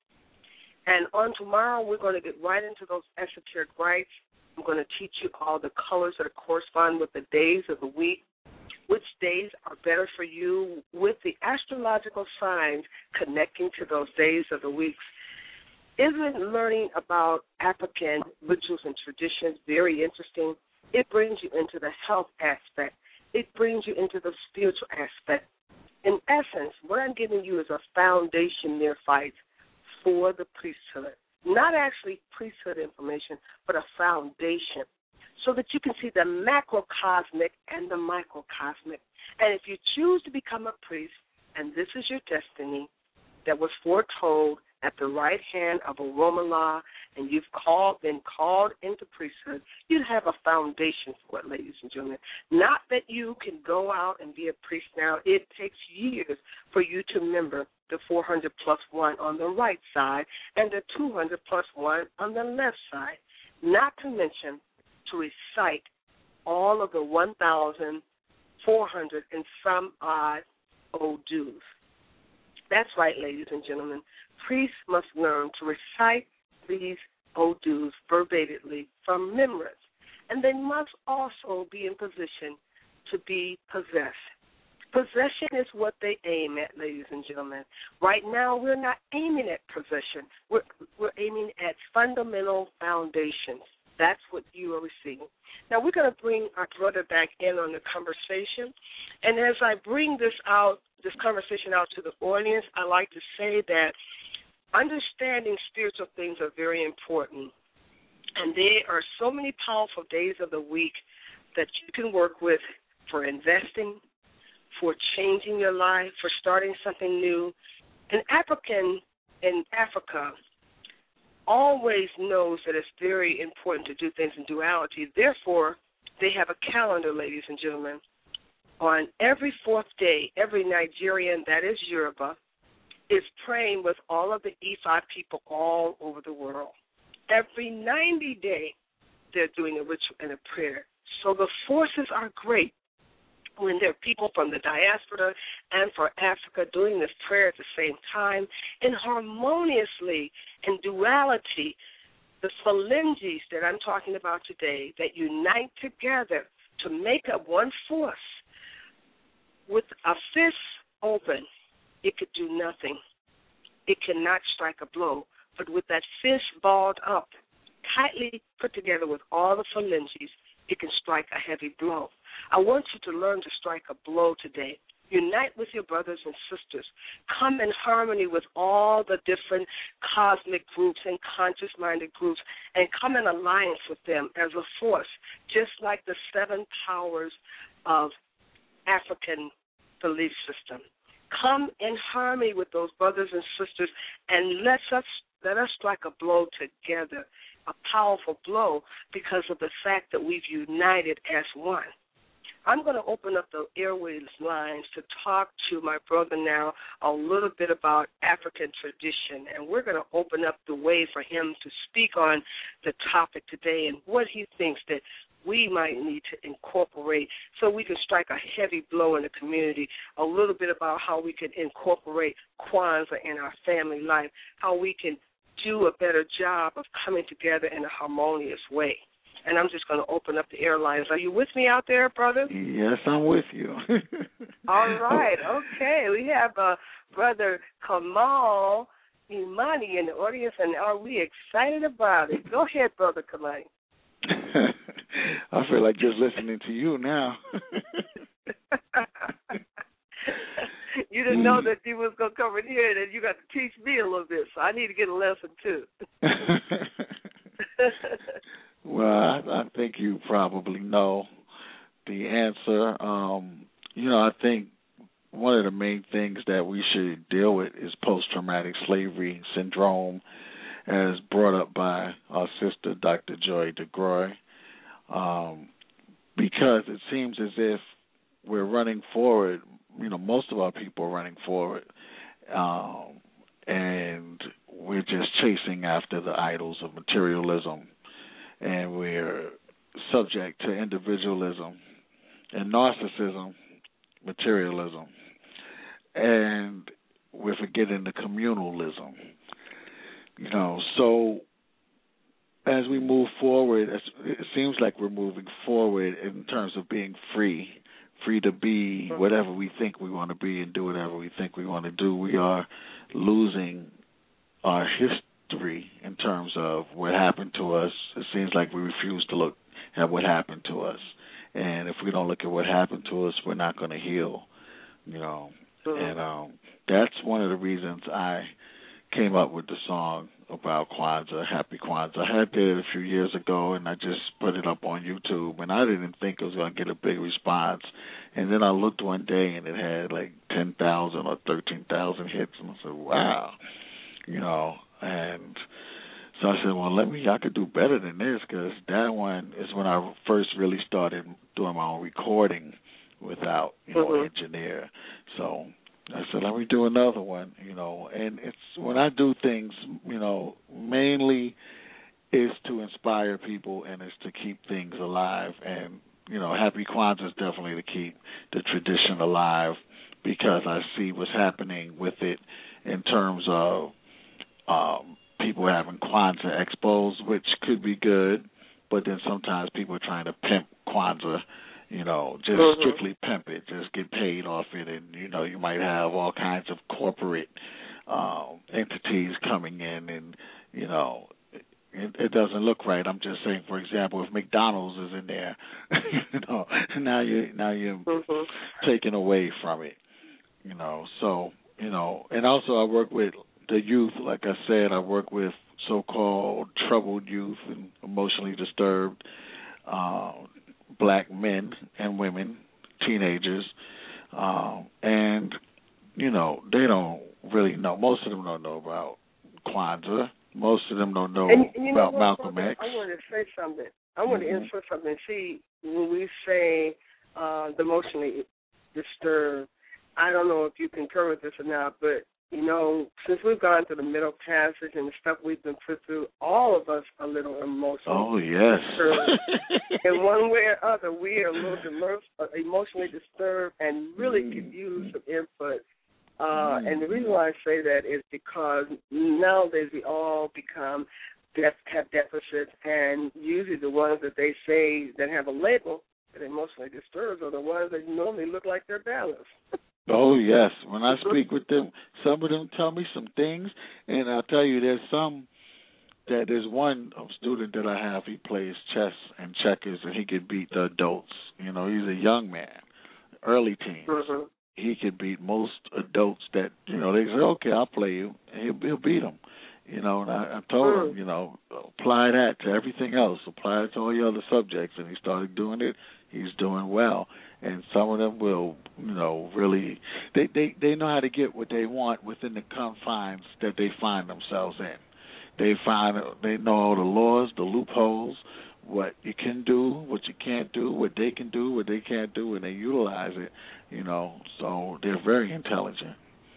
And on tomorrow, we're going to get right into those esoteric rites. I'm going to teach you all the colors that correspond with the days of the week, which days are better for you, with the astrological signs connecting to those days of the weeks. Isn't learning about African rituals and traditions very interesting? It brings you into the health aspect. It brings you into the spiritual aspect. In essence, what I'm giving you is a foundation, neophytes, for the priesthood. Not actually priesthood information, but a foundation, so that you can see the macrocosmic and the microcosmic. And if you choose to become a priest, and this is your destiny that was foretold at the right hand of a Roman law, and you've been called into priesthood, you have a foundation for it, ladies and gentlemen. Not that you can go out and be a priest now. It takes years for you to remember the 400 plus 1 on the right side and the 200 plus 1 on the left side, not to mention to recite all of the 1,400 and some odd odus. That's right, ladies and gentlemen. Priests must learn to recite these odus verbatimly from memories, and they must also be in position to be possessed. Possession is what they aim at, ladies and gentlemen. Right now, we're not aiming at possession. We're aiming at fundamental foundations. That's what you are receiving. Now, we're going to bring our brother back in on the conversation, and as I bring this conversation out to the audience, I like to say that understanding spiritual things are very important, and there are so many powerful days of the week that you can work with for investing, for changing your life, for starting something new. An African in Africa always knows that it's very important to do things in duality. Therefore, they have a calendar, ladies and gentlemen. On every 4th day, every Nigerian, that is Yoruba, is praying with all of the Ifa people all over the world. Every 90 days, they're doing a ritual and a prayer. So the forces are great when there are people from the diaspora and for Africa doing this prayer at the same time, and harmoniously in duality, the phalanges that I'm talking about today that unite together to make up one force. With a fist open, it could do nothing. It cannot strike a blow. But with that fist balled up, tightly put together with all the phalanges, it can strike a heavy blow. I want you to learn to strike a blow today. Unite with your brothers and sisters. Come in harmony with all the different cosmic groups and conscious-minded groups, and come in alliance with them as a force, just like the 7 powers of African belief system. Come in harmony with those brothers and sisters, and let us strike a blow together, a powerful blow, because of the fact that we've united as one. I'm going to open up the airways lines to talk to my brother now a little bit about African tradition, and we're going to open up the way for him to speak on the topic today and what he thinks that we might need to incorporate so we can strike a heavy blow in the community, a little bit about how we can incorporate Kwanzaa in our family life, how we can do a better job of coming together in a harmonious way. And I'm just going to open up the airlines. Are you with me out there, brother? Yes, I'm with you. All right. Okay. We have Brother Kamal Imani in the audience, and are we excited about it? Go ahead, Brother Kamani. I feel like just listening to you now. You didn't know that you was going to come in here, and then you got to teach me a little bit, so I need to get a lesson, too. Well, I think you probably know the answer. I think one of the main things that we should deal with is post-traumatic slavery syndrome, as brought up by our sister, Dr. Joy DeGroy, because it seems as if we're running forward, most of our people are running forward, and we're just chasing after the idols of materialism, and we're subject to individualism and narcissism, materialism, and we're forgetting the communalism. So as we move forward, it seems like we're moving forward in terms of being free to be whatever we think we want to be and do whatever we think we want to do. We are losing our history in terms of what happened to us. It seems like we refuse to look at what happened to us. And if we don't look at what happened to us, we're not going to heal, And that's one of the reasons I came up with the song about Kwanzaa, Happy Kwanzaa. I had it a few years ago, and I just put it up on YouTube, and I didn't think it was going to get a big response. And then I looked one day, and it had like 10,000 or 13,000 hits, and I said, wow, And so I said, well, I could do better than this, because that one is when I first really started doing my own recording without, an engineer. So I said, let me do another one, and it's when I do things, mainly is to inspire people and is to keep things alive. And, Happy Kwanzaa is definitely to keep the tradition alive, because I see what's happening with it in terms of people having Kwanzaa expos, which could be good, but then sometimes people are trying to pimp Kwanzaa, just strictly pimp it, just get paid off it, and, you might have all kinds of corporate entities coming in, and, it doesn't look right. I'm just saying, for example, if McDonald's is in there, now you're taking away from it, So, and also I work with the youth. Like I said, I work with so-called troubled youth and emotionally disturbed black men and women, teenagers, and, they don't really know. Most of them don't know about Kwanzaa. Most of them don't know about Malcolm X. I want to say something. I want to insert something. See, when we say the emotionally disturbed, I don't know if you concur with this or not, but, since we've gone through the Middle Passage and the stuff we've been put through, all of us are a little emotional. Oh, yes. In one way or other, we are a little emotionally disturbed and really could use some input. And the reason why I say that is because nowadays we all have deficits, and usually the ones that they say that have a label that emotionally disturbed are the ones that normally look like they're balanced. Oh, yes. When I speak with them, some of them tell me some things, and I'll tell you there's one student that I have, he plays chess and checkers, and he can beat the adults. He's a young man, early teens, he could beat most adults that, they say, okay, I'll play you, and he'll beat them. And I told him, apply that to everything else, apply it to all your other subjects, and he started doing it. He's doing well, and some of them will, really, they know how to get what they want within the confines that they find themselves in. They know all the laws, the loopholes, what you can do, what you can't do, what they can do, what they can't do, and they utilize it. So they're very intelligent.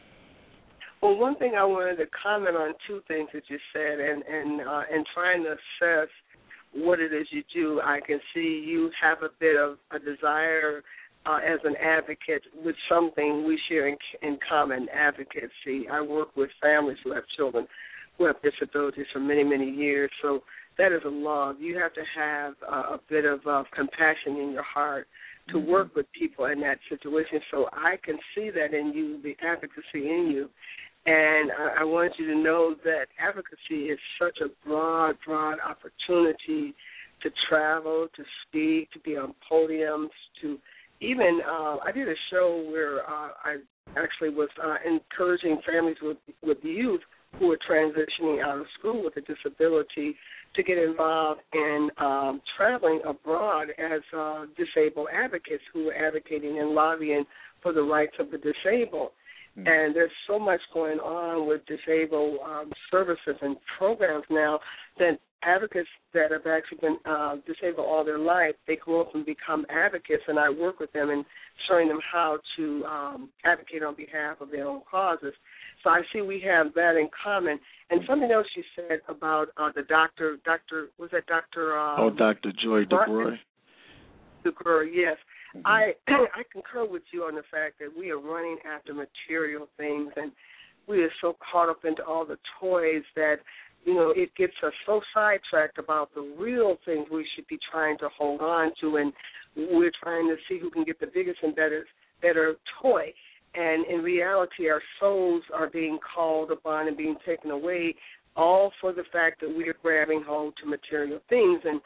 Well, one thing I wanted to comment on, two things that you said, and trying to assess what it is you do, I can see you have a bit of a desire as an advocate with something we share in common, advocacy. I work with families who have children who have disabilities for many, many years, so that is a love. You have to have a bit of compassion in your heart to work with people in that situation, so I can see that in you, the advocacy in you. And I want you to know that advocacy is such a broad opportunity to travel, to speak, to be on podiums, to even I did a show where I actually was encouraging families with youth who are transitioning out of school with a disability to get involved in traveling abroad as disabled advocates who are advocating and lobbying for the rights of the disabled. And there's so much going on with disabled services and programs now that advocates that have actually been disabled all their life, they grow up and become advocates, and I work with them in showing them how to advocate on behalf of their own causes. So I see we have that in common. And something else you said about the doctor, was that Dr. Dr. Joy DeGroy? DeGroy, yes. I concur with you on the fact that we are running after material things, and we are so caught up into all the toys that, it gets us so sidetracked about the real things we should be trying to hold on to, and we're trying to see who can get the biggest and better toy. And in reality, our souls are being called upon and being taken away, all for the fact that we are grabbing hold to material things. And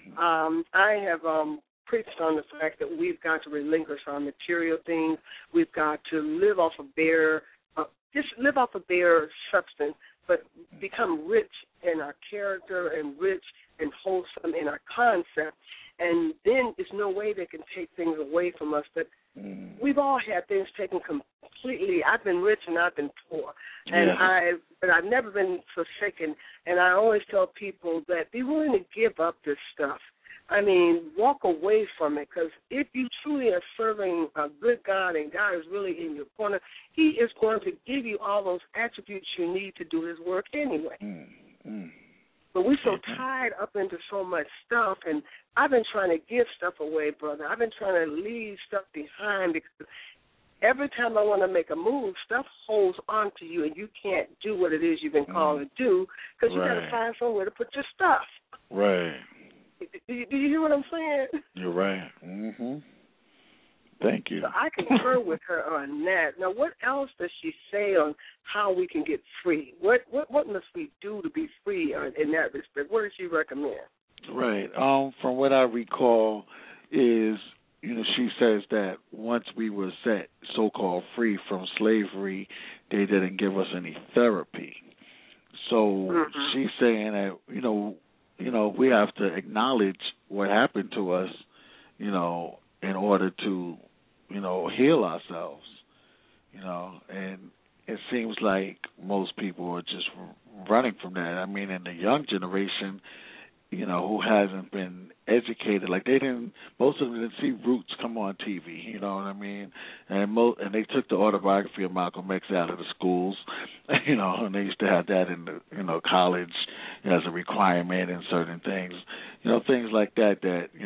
I have preached on the fact that we've got to relinquish our material things. We've got to live off of bare substance, but become rich in our character and rich and wholesome in our concept. And then there's no way they can take things away from us. But we've all had things taken completely. I've been rich and I've been poor, but I've never been forsaken. And I always tell people that be willing to give up this stuff. I mean, walk away from it, because if you truly are serving a good God and God is really in your corner, He is going to give you all those attributes you need to do His work anyway. But we're so tied up into so much stuff, and I've been trying to give stuff away, brother. I've been trying to leave stuff behind, because every time I want to make a move, stuff holds on to you, and you can't do what it is you've been called to do, because you got to find somewhere to put your stuff. Right. Do you hear what I'm saying? You're right. Thank you. So I concur with her on that. Now, what else does she say on how we can get free? What must we do to be free in that respect? What does she recommend? Right. From what I recall is, she says that once we were set so-called free from slavery, they didn't give us any therapy. So she's saying that, we have to acknowledge what happened to us, in order to, heal ourselves, and it seems like most people are just running from that. I mean, in the young generation, who hasn't been educated, like most of them didn't see Roots come on TV, you know what I mean? And they took the autobiography of Malcolm X out of the schools, and they used to have that in the, college as a requirement in certain things, things like that,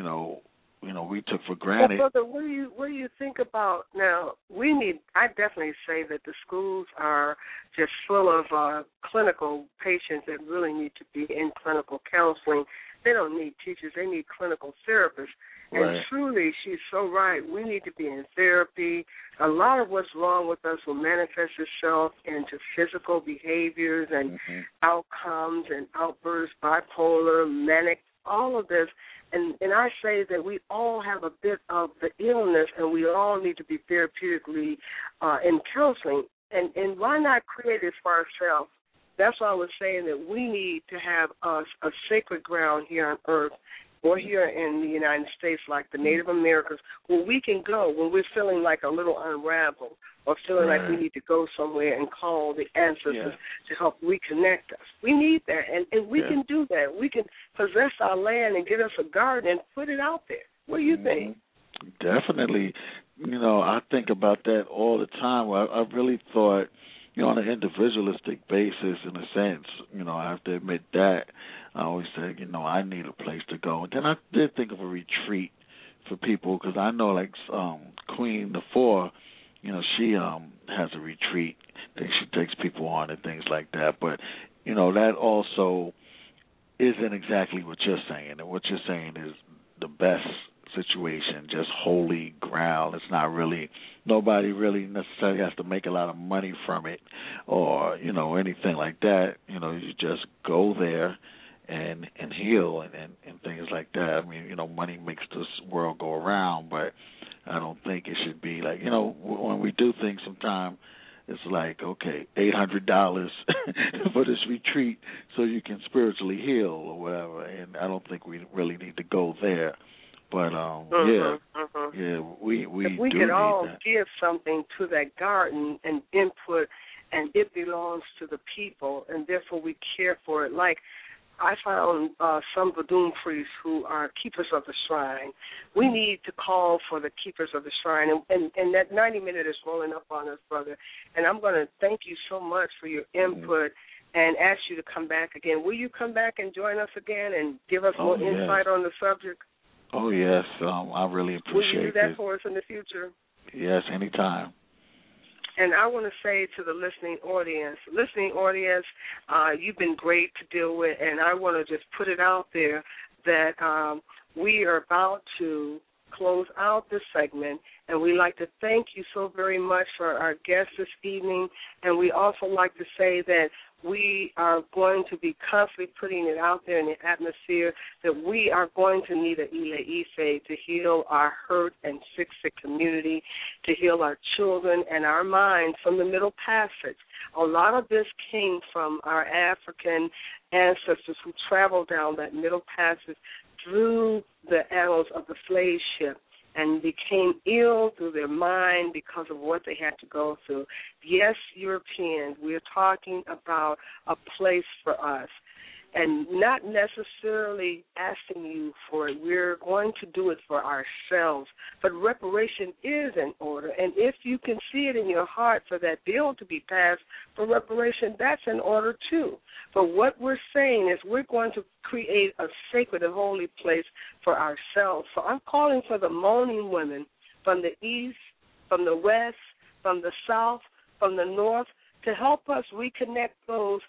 we took for granted. Well, brother, what do you think about now? I definitely say that the schools are just full of clinical patients that really need to be in clinical counseling. They don't need teachers; they need clinical therapists. Right. And truly, she's so right. We need to be in therapy. A lot of what's wrong with us will manifest itself into physical behaviors and outcomes and outbursts, bipolar, manic, all of this, and I say that we all have a bit of the illness, and we all need to be therapeutically in counseling. And why not create it for ourselves? That's why I was saying that we need to have a sacred ground here on earth or here in the United States, like the Native Americans, where we can go when we're feeling like a little unraveled or feeling like we need to go somewhere and call the ancestors to help reconnect us. We need that, and we can do that. We can possess our land and get us a garden and put it out there. What do you think? Definitely. I think about that all the time. I really thought, on an individualistic basis, in a sense, I have to admit that. I always said, I need a place to go. And then I did think of a retreat for people, because I know, like, Queen IV, she has a retreat that she takes people on and things like that. But, that also isn't exactly what you're saying. And what you're saying is the best situation, just holy ground. It's not really, nobody really necessarily has to make a lot of money from it or, anything like that. You just go there and heal and things like that. I mean, money makes this world go around, but I don't think it should be like, when we do things sometimes, it's like, okay, $800 for this retreat so you can spiritually heal or whatever, and I don't think we really need to go there. But we if we do could all need that. give something to that garden and input, and it belongs to the people, and therefore we care for it. Like I found some Vodun priests who are keepers of the shrine. We need to call for the keepers of the shrine, and that 90-minute is rolling up on us, brother. And I'm going to thank you so much for your input. And ask you to come back again. Will you come back and join us again and give us more insight on the subject? Oh, yes. I really appreciate it. Will you do that for us in the future? Yes, anytime. And I want to say to the listening audience, you've been great to deal with, and I want to just put it out there that we are about to close out this segment, and we'd like to thank you so very much for our guest this evening, and we also like to say that we are going to be constantly putting it out there in the atmosphere that we are going to need an Ile Ife to heal our hurt and sick community, to heal our children and our minds from the Middle Passage. A lot of this came from our African ancestors who traveled down that Middle Passage through the annals of the slave ship and became ill through their mind because of what they had to go through. Yes, Europeans, we're talking about a place for us, and not necessarily asking you for it. We're going to do it for ourselves. But reparation is in order, and if you can see it in your heart for that bill to be passed for reparation, that's in order too. But what we're saying is we're going to create a sacred and holy place for ourselves. So I'm calling for the moaning women from the east, from the west, from the south, from the north, to help us reconnect those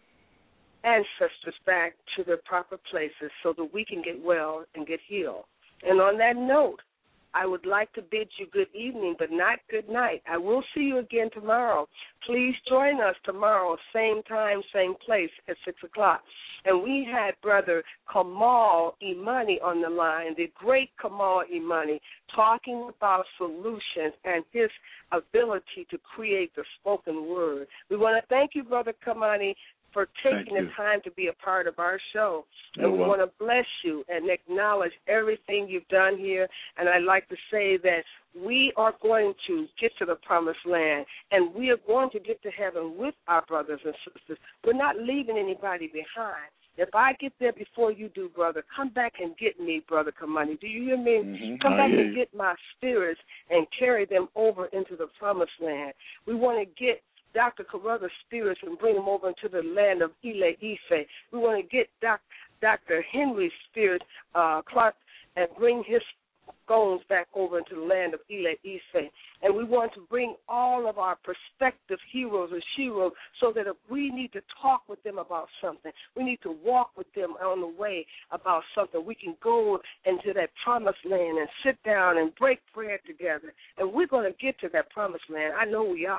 ancestors back to their proper places so that we can get well and get healed. And on that note, I would like to bid you good evening, but not good night. I will see you again tomorrow. Please join us tomorrow, same time, same place at 6 o'clock. And we had Brother Kamal Imani on the line, the great Kamal Imani, talking about solutions and his ability to create the spoken word. We want to thank you, Brother Kamani, for taking the time to be a part of our show. And we want to bless you and acknowledge everything you've done here. And I'd like to say that we are going to get to the promised land, and we are going to get to heaven with our brothers and sisters. We're not leaving anybody behind. If I get there before you do, brother, come back and get me, Brother Kamani. Do you hear me? Mm-hmm. Come back and get my spirits and carry them over into the promised land. We want to get Dr. Carruthers' spirits and bring them over into the land of Ile Ife. We want to get Dr. Henry's spirit, Clark, and bring his bones back over into the land of Ile Ife. And we want to bring all of our prospective heroes and sheroes so that if we need to talk with them about something, we need to walk with them on the way about something, we can go into that promised land and sit down and break bread together. And we're going to get to that promised land. I know we are.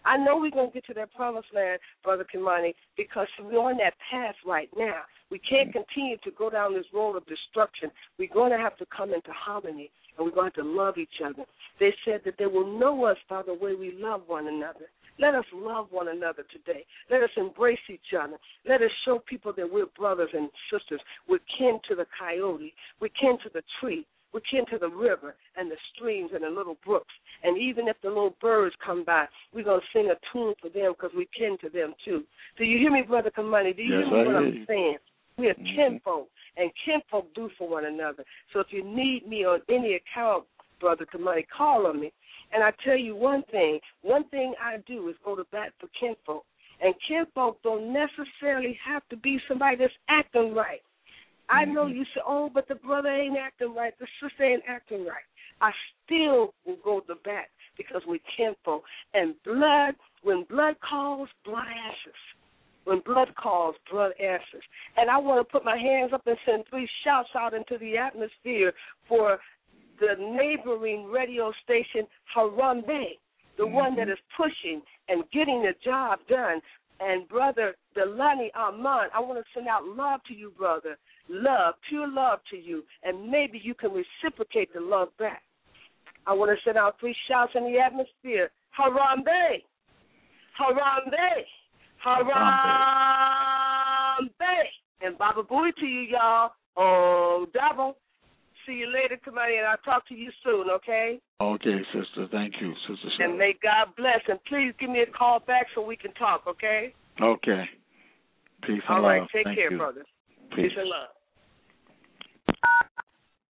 I know we're going to get to that promised land, Brother Kimani, because we're on that path right now. We can't continue to go down this road of destruction. We're going to have to come into harmony, and we're going to have to love each other. They said that they will know us by the way we love one another. Let us love one another today. Let us embrace each other. Let us show people that we're brothers and sisters. We're kin to the coyote. We're kin to the tree. We're kin to the river and the streams and the little brooks. And even if the little birds come by, we're going to sing a tune for them because we're kin to them too. Do you hear me, Brother Kamani? Do you hear me what I'm saying? We are kinfolk, and kinfolk do for one another. So if you need me on any account, Brother Kamani, call on me. And I tell you one thing I do is go to bat for kinfolk. And kinfolk don't necessarily have to be somebody that's acting right. I know you say, oh, but the brother ain't acting right, the sister ain't acting right. I still will go to bat because we're kinfolk. And blood, when blood calls, blood answers. When blood calls, blood answers. And I want to put my hands up and send 3 shouts out into the atmosphere for the neighboring radio station, Harambe, the one that is pushing and getting the job done. And Brother Delani Ahmad, I want to send out love to you, brother. Love, pure love to you. And maybe you can reciprocate the love back. I want to send out 3 shouts in the atmosphere. Harambe, Harambe, Harambe. And Baba Booey to you, y'all. Oh, double. See you later, Kamani, and I'll talk to you soon, okay? Okay, sister. Thank you, Sister Cheryl. And may God bless. And please give me a call back so we can talk, okay? Okay. Peace and love. All right, take Thank care, you. brother. Peace and love.